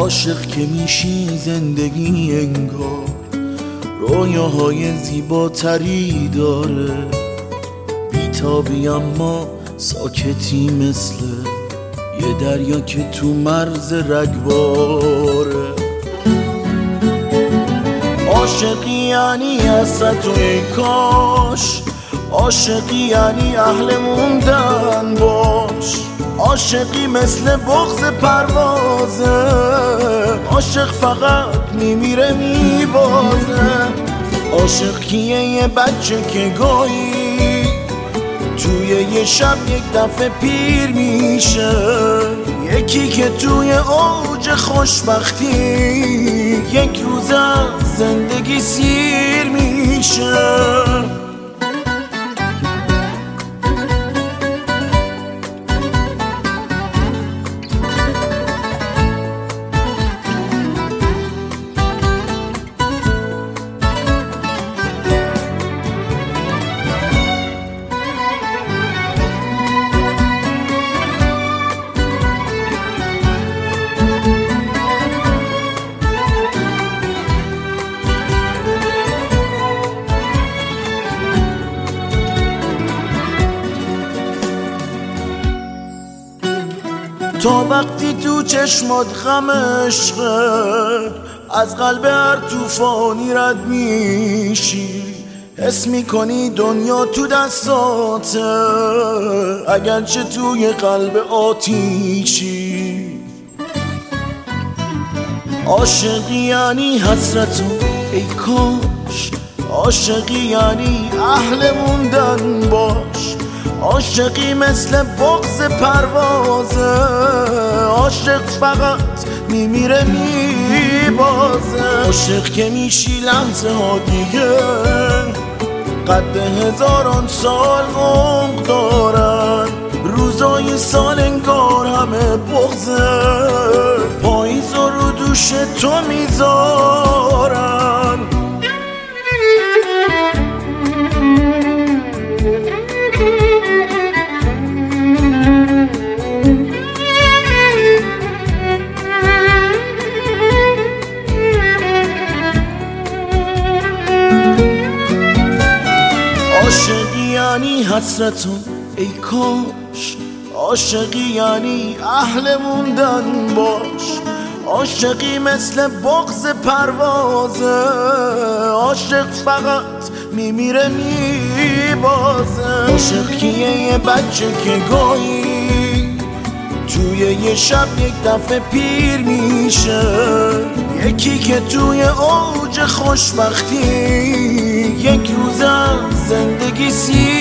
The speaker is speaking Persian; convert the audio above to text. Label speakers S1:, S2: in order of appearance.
S1: عاشق که میشی زندگی انگار رویاهای زیباتری داره، بیتابی اما ساکتی مثل یه دریا که تو مرز رگباره. عاشقی یعنی حسرت و ای کاش، عاشقی یعنی اهل موندن باش، عاشقی مثل بغض پروازه، عاشق فقط میمیره میبازه. عاشق کیه؟ یه بچه که گاهی توی یه شب یک دفعه پیر میشه، یکی که توی اوج خوشبختی یک روز از زندگی سیر میشه. تا وقتی تو چشمات غم عشقه، از قلب هر توفانی رد میشی، حس میکنی دنیا تو دستاته اگرچه توی قلب آتیشی. عاشقی یعنی حسرت و ای کاش، عاشقی یعنی اهل موندن باش، عاشقی مثل بغض پروازه، عاشق فقط میمیره میبازه. عاشق که میشی لحظه ها دیگه قد هزاران سال عمق دارن، روزای سال انگار همه بغضه، پاییز رو دوش تو میذارن. عاشقی یعنی حسرت و ای کاش، عاشقی یعنی اهل موندن باش، عاشقی مثل بغض پروازه، عاشق فقط میمیره میبازه. عاشق کیه؟ یه بچه که گاهی توی یه شب یک دفعه پیر میشه، یکی که توی اوج خوشبختی یک روز از زندگی سیر